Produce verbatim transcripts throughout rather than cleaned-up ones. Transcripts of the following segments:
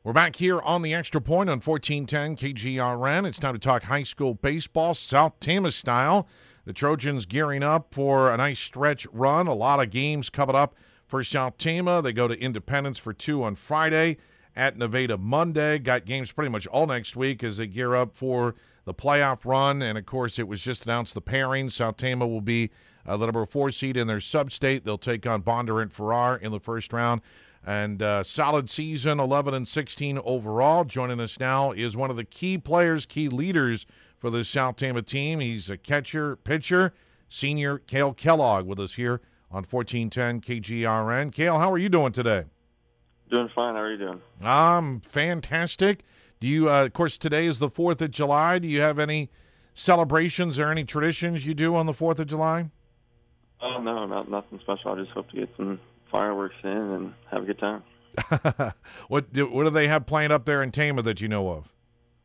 We're back here on the Extra Point on fourteen ten K G R N. It's time to talk high school baseball, South Tama style. The Trojans gearing up for a nice stretch run. A lot of games coming up for South Tama. They go to Independence for two on Friday, at Nevada Monday. Got games pretty much all next week as they gear up for the playoff run. And, of course, it was just announced the pairing. South Tama will be uh, the number four seed in their sub-state. They'll take on Bondurant Farrar in the first round. And uh, solid season, eleven and sixteen overall. Joining us now is one of the key players, key leaders for the South Tama team. He's a catcher, pitcher, senior Cale Kellogg with us here on fourteen ten K G R N. Cale, how are you doing today? Doing fine. How are you doing? Um, fantastic. Do you, uh, of course, today is the fourth of July. Do you have any celebrations or any traditions you do on the fourth of July? Oh, no, not, nothing special. I just hope to get some fireworks in and have a good time. what do, what do they have planned up there in Tama that you know of?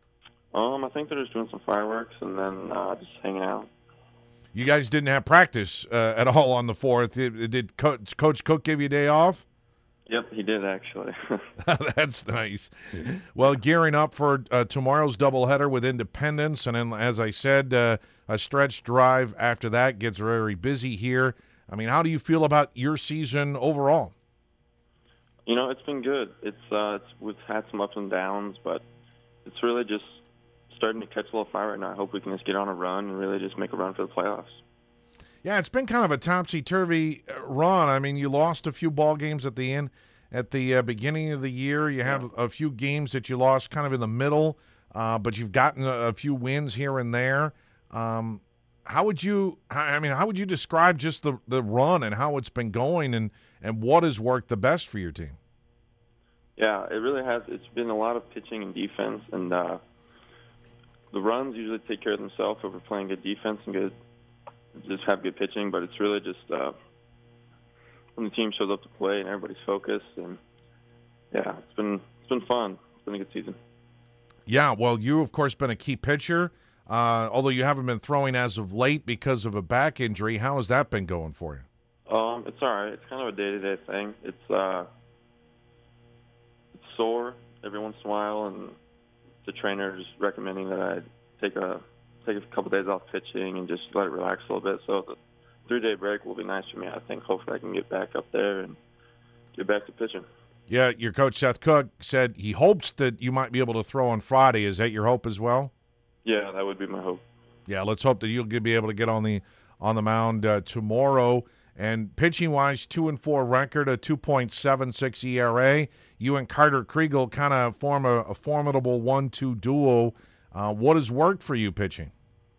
Um, I think they're just doing some fireworks and then uh, just hanging out. You guys didn't have practice uh, at all on the fourth. Did, did Coach, Coach Cook give you a day off? Yep, he did actually. That's nice. Well, gearing up for uh, tomorrow's doubleheader with Independence, and then, as I said, uh, a stretch drive after that. Gets very busy here. I mean, how do you feel about your season overall? You know, it's been good. It's uh, it's we've had some ups and downs, but it's really just starting to catch a little fire right now. I hope we can just get on a run and really just make a run for the playoffs. Yeah, it's been kind of a topsy-turvy run. I mean, you lost a few ball games at the end, at the uh, beginning of the year. You have a few games that you lost kind of in the middle, uh, but you've gotten a, a few wins here and there. Um, how would you? I mean, how would you describe just the, the run and how it's been going, and, and what has worked the best for your team? Yeah, it really has. It's been a lot of pitching and defense, and uh, the runs usually take care of themselves if we're playing good defense and good. Just have good pitching, but it's really just uh, when the team shows up to play and everybody's focused, and yeah, it's been it's been fun. It's been a good season. Yeah, well, you of course been a key pitcher, uh, although you haven't been throwing as of late because of a back injury. How has that been going for you? Um, it's all right. It's kind of a day-to-day thing. It's uh, it's sore every once in a while, and the trainer is recommending that I take a take a couple days off pitching and just let it relax a little bit. So the three-day break will be nice for me. I think hopefully I can get back up there and get back to pitching. Yeah, your coach Seth Cook said he hopes that you might be able to throw on Friday. Is that your hope as well? Yeah, that would be my hope. Yeah, let's hope that you'll be able to get on the on the mound uh, tomorrow. And pitching-wise, two and four record, a two point seven six E R A. You and Carter Kriegel kind of form a, a formidable one two duo. Uh, what has worked for you pitching?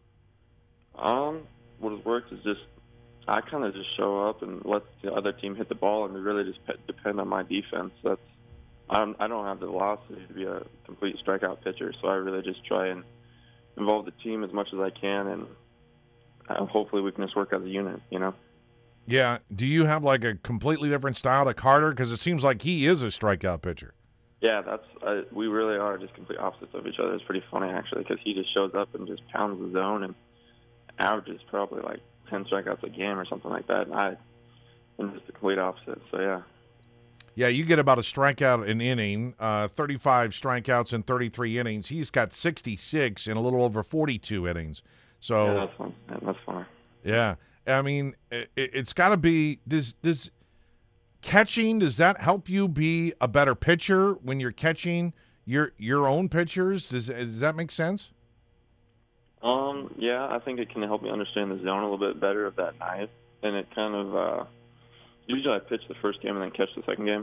Um, what has worked is just I kind of just show up and let the other team hit the ball, and we really just pe- depend on my defense. That's I'm, I don't have the velocity to be a complete strikeout pitcher, so I really just try and involve the team as much as I can, and uh, hopefully we can just work as a unit, you know? Yeah. Do you have like a completely different style to Carter? Because it seems like he is a strikeout pitcher. Yeah, that's uh, we really are just complete opposites of each other. It's pretty funny, actually, because he just shows up and just pounds the zone and averages probably like ten strikeouts a game or something like that, and I am just the complete opposite. So yeah. Yeah, you get about a strikeout an inning, uh, thirty-five strikeouts in thirty-three innings. He's got sixty-six in a little over forty-two innings. So yeah, that's fun. Yeah, that's fun. Yeah, I mean, it, it's got to be does does catching. Does that help you be a better pitcher when you're catching your your own pitchers? Does does that make sense? Um, yeah, I think it can help me understand the zone a little bit better of that night, and it kind of uh, usually I pitch the first game and then catch the second game,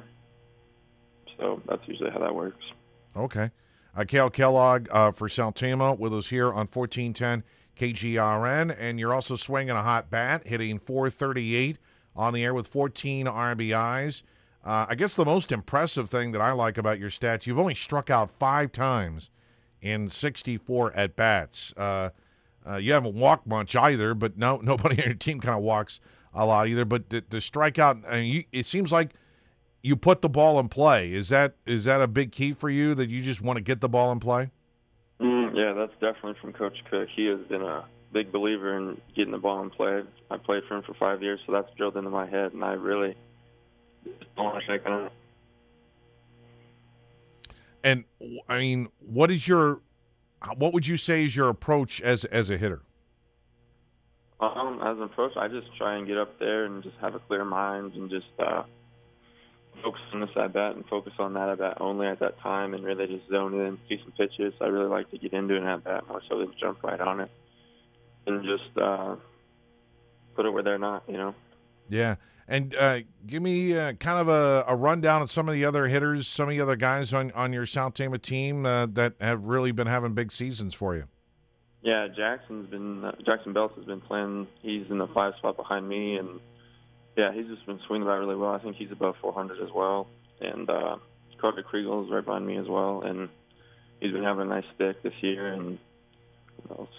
so that's usually how that works. Okay, uh, Cale Kellogg uh, for South Tama with us here on fourteen ten K G R N, and you're also swinging a hot bat, hitting four thirty-eight on the air with fourteen R B Is. Uh, I guess the most impressive thing that I like about your stats, you've only struck out five times in sixty-four at-bats. Uh, uh, you haven't walked much either, but no, nobody on your team kind of walks a lot either. But the, the strikeout, I mean, you, it seems like you put the ball in play. Is that is that a big key for you, that you just want to get the ball in play? Mm, yeah, that's definitely from Coach Cook. He has been a big believer in getting the ball in play. I played for him for five years, so that's drilled into my head, and I really don't want to shake on it. And I mean, what is your what would you say is your approach as as a hitter? Um, as an approach, I just try and get up there and just have a clear mind and just uh, focus on this at bat and focus on that at bat only at that time and really just zone in, see some pitches. I really like to get into an at bat more so than jump right on it and just uh, put it where they're not, you know. Yeah. And uh, give me uh, kind of a, a rundown of some of the other hitters, some of the other guys on, on your South Tama team uh, that have really been having big seasons for you. Yeah, Jackson's been uh, Jackson Belts has been playing. He's in the five spot behind me, and yeah, he's just been swinging the bat really well. I think he's above four hundred as well. And uh, Carter Kriegel is right behind me as well, and he's been having a nice stick this year. And what else?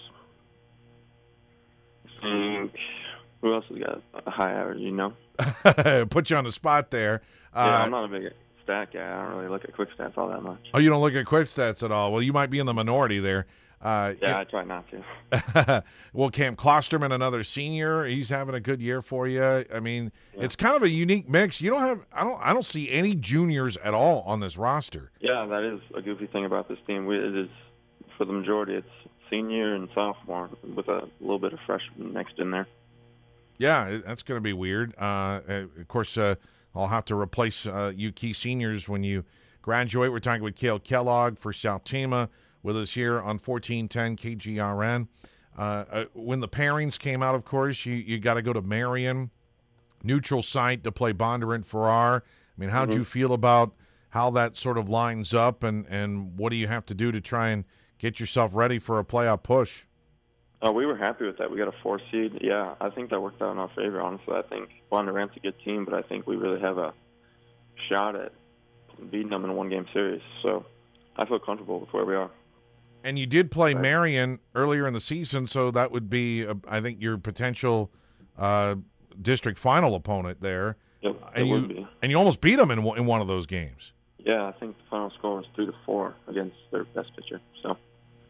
I think who else has got a high average? You know, put you on the spot there. Yeah, Uh, I'm not a big stat guy. I don't really look at quick stats all that much. oh, you don't look at quick stats at all. Well, you might be in the minority there. Uh, Yeah, I try not to. it- well, Cam Klosterman, another senior, he's having a good year for you. I mean, Yeah. it's kind of a unique mix. You don't have, I don't, I don't see any juniors at all on this roster. Yeah, that is a goofy thing about this team. We, it is, for the majority, it's senior and sophomore with a little bit of freshman mixed in there. Yeah, it- that's going to be weird. Uh, uh, of course, uh, I'll have to replace uh, you key seniors when you graduate. We're talking with Cale Kellogg for South Tama with us here on fourteen ten K G R N. Uh, uh, when the pairings came out, of course, you, you got to go to Marion, neutral site to play Bondurant Farrar. I mean, how'd Mhm. you feel about how that sort of lines up, and, and what do you have to do to try and get yourself ready for a playoff push? Oh, we were happy with that. We got a four seed. Yeah, I think that worked out in our favor, honestly. I think Bondurant's a good team, but I think we really have a shot at beating them in a one-game series. So I feel comfortable with where we are. And you did play Right. Marion earlier in the season, so that would be, uh, I think, your potential uh, district final opponent there. Yep, And it you would be. and you almost beat them in one- in one of those games. Yeah, I think the final score was three to four against their best pitcher. So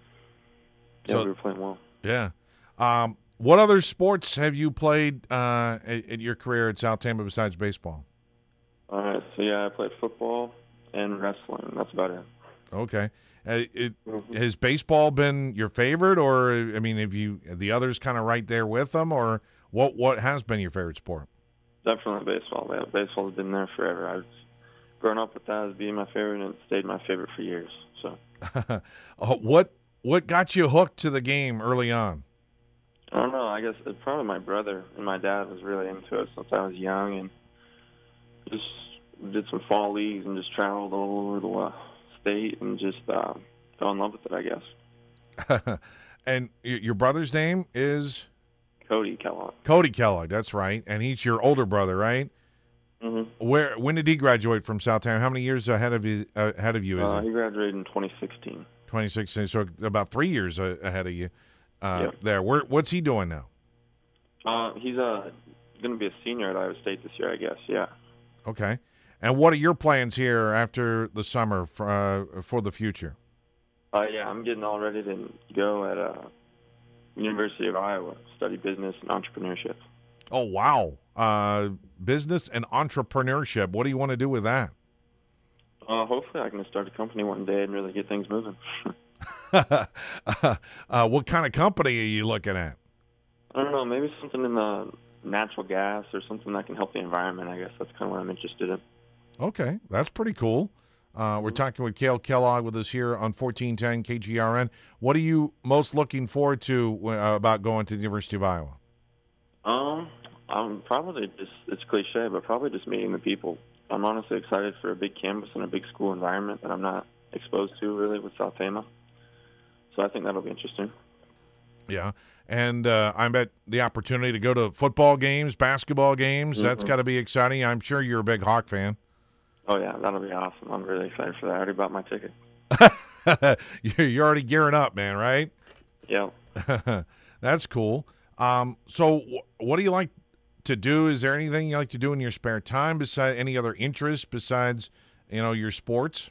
yeah, So- we were playing well. Yeah. Um, what other sports have you played uh, at, at your career at South Tama besides baseball? All right, so yeah, I played football and wrestling. That's about it. Okay. Uh, it, Mhm. has baseball been your favorite, or I mean, have you the others kind of right there with them, or what? What has been your favorite sport? Definitely baseball. Yeah, baseball's been there forever. I've grown up with that as being my favorite, and it stayed my favorite for years. So uh, what what got you hooked to the game early on? I don't know. I guess it's probably my brother and my dad was really into it since I was young, and just did some fall leagues and just traveled all over the uh, state and just uh, fell in love with it, I guess. And y- your brother's name is Cody Kellogg. Cody Kellogg. That's right, and he's your older brother, right? Mm-hmm. Where when did he graduate from South Tama? How many years ahead of you? Uh, ahead of you is Uh, he? he graduated in twenty sixteen. twenty sixteen, so about three years a- ahead of you. Uh, Yep. There, where what's he doing now? Uh, he's uh, going to be a senior at Iowa State this year, I guess. Yeah. Okay, and what are your plans here after the summer for uh, for the future? Uh, yeah, I'm getting all ready to go at uh, University of Iowa, study business and entrepreneurship. Oh wow, uh, business and entrepreneurship. What do you want to do with that? Uh, hopefully, I can start a company one day and really get things moving. uh, what kind of company are you looking at? I don't know, maybe something in the natural gas or something that can help the environment. I guess that's kind of what I'm interested in. Okay, that's pretty cool. Uh, we're talking with Cale Kellogg with us here on fourteen ten K G R N. What are you most looking forward to uh, about going to the University of Iowa? Um, I'm probably just, it's cliche, but probably just meeting the people. I'm honestly excited for a big campus and a big school environment that I'm not exposed to really with South Tama. So I think that'll be interesting. Yeah, and uh, I bet the opportunity to go to football games, basketball games, that's Mhm. got to be exciting. I'm sure you're a big Hawk fan. Oh, yeah, that'll be awesome. I'm really excited for that. I already bought my ticket. You're you're already gearing up, man, right? Yeah. That's cool. Um, so wh- what do you like to do? Is there anything you like to do in your spare time besides any other interests besides, you know, your sports?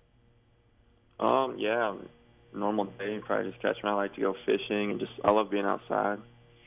Um, yeah, normal day, probably just catch me. I like to go fishing and just, I love being outside.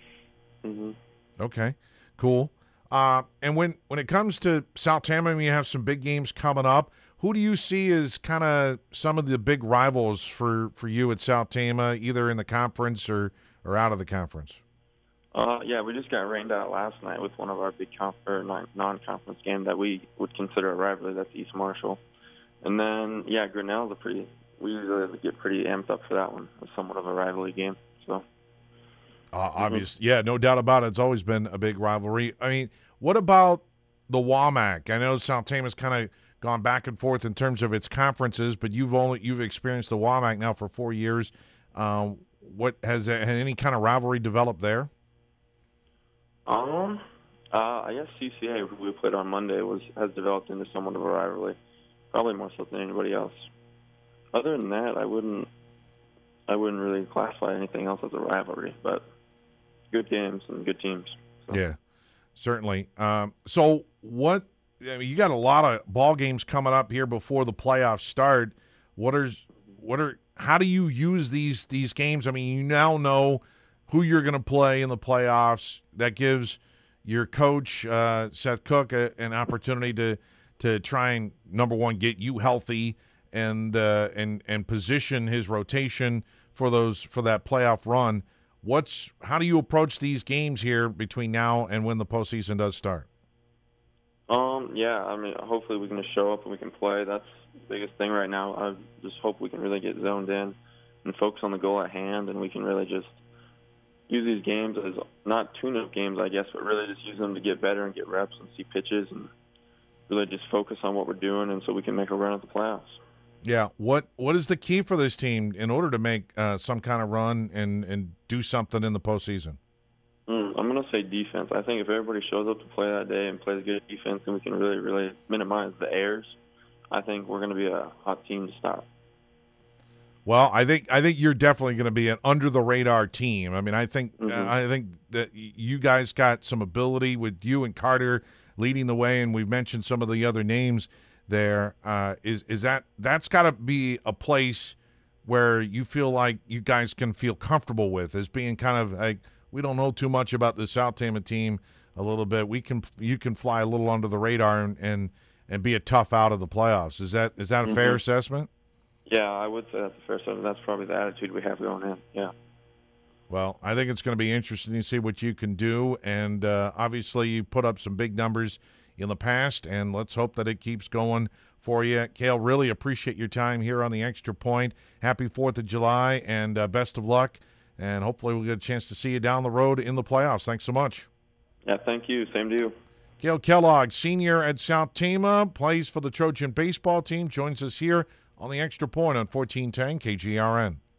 hmm Okay, cool. Uh, and when, when it comes to South Tama, you have some big games coming up. who do you see as kind of some of the big rivals for, for you at South Tama, either in the conference or, or out of the conference? Uh, yeah, we just got rained out last night with one of our big conf- or non-conference games that we would consider a rivalry. That's East Marshall. And then, yeah, Grinnell's a pretty – we usually get pretty amped up for that one. It's somewhat of a rivalry game. So, uh, obvious, yeah, no doubt about it. It's always been a big rivalry. I mean, what about the WAMAC? I know South Tama's kind of gone back and forth in terms of its conferences, but you've only you've experienced the WAMAC now for four years. Um, what has, has any kind of rivalry developed there? Um, uh, I guess C C A, who we played on Monday, was has developed into somewhat of a rivalry, probably more so than anybody else. Other than that, I wouldn't, I wouldn't really classify anything else as a rivalry. But good games and good teams. So. Yeah, certainly. Um, so what? I mean, you got a lot of ball games coming up here before the playoffs start. What are, what are? How do you use these these games? I mean, you now know who you're going to play in the playoffs. That gives your coach, uh, Seth Cook, a, an opportunity to to try and, number one, get you healthy and uh, and and position his rotation for those for that playoff run. What's how do you approach these games here between now and when the postseason does start? Um, yeah, I mean, hopefully we can just show up and we can play. That's the biggest thing right now. I just hope we can really get zoned in and focus on the goal at hand, and we can really just use these games as not tune-up games, I guess, but really just use them to get better and get reps and see pitches and really just focus on what we're doing, and so we can make a run at the playoffs. Yeah. What What is the key for this team in order to make uh, some kind of run and, and do something in the postseason? Mm, I'm going to say defense. I think if everybody shows up to play that day and plays good defense, and we can really, really minimize the errors, I think we're going to be a hot team to stop. Well, I think I think you're definitely going to be an under the radar team. I mean, I think mm-hmm. uh, I think that you guys got some ability with you and Carter leading the way, and we've mentioned some of the other names there. Uh, is is that that's got to be a place where you feel like you guys can feel comfortable with as being kind of like, we don't know too much about the South Tama team a little bit. We can you can fly a little under the radar and and, and be a tough out of the playoffs. Is that is that a mm-hmm. fair assessment? Yeah, I would say that's a fair assessment. That's probably the attitude we have going in. Yeah. Well, I think it's going to be interesting to see what you can do, and uh, obviously you put up some big numbers in the past, and let's hope that it keeps going for you. Cale, really appreciate your time here on the Extra Point. Happy fourth of July, and uh, best of luck, and hopefully we'll get a chance to see you down the road in the playoffs. Thanks so much. Yeah, thank you. Same to you. Cale Kellogg, senior at South Tama, plays for the Trojan baseball team, joins us here on the Extra Point on fourteen ten K G R N.